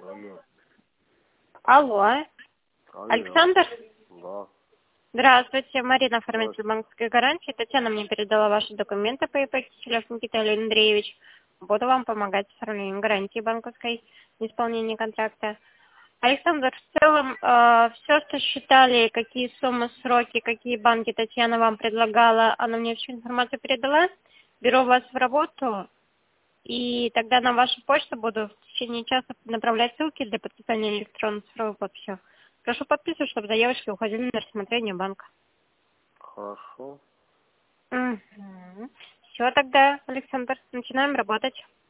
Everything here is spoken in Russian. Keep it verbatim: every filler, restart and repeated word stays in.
Алло. Алло. Алло. Александр? Да. Здравствуйте, Марина, оформитель банковской гарантии. Татьяна мне передала ваши документы по ипотеке, Челябинск Никита Андреевич. Буду вам помогать с оформлением гарантии банковской, исполнения контракта. Александр, в целом, э, все, что считали, какие суммы, сроки, какие банки Татьяна вам предлагала, она мне всю информацию передала. Беру вас в работу, и тогда на вашу почту буду в течение часа направлять ссылки для подписания электронной цифровой подписи. Прошу подписывать, чтобы заявочки уходили на рассмотрение банка. Хорошо. Угу. Все тогда, Александр, начинаем работать.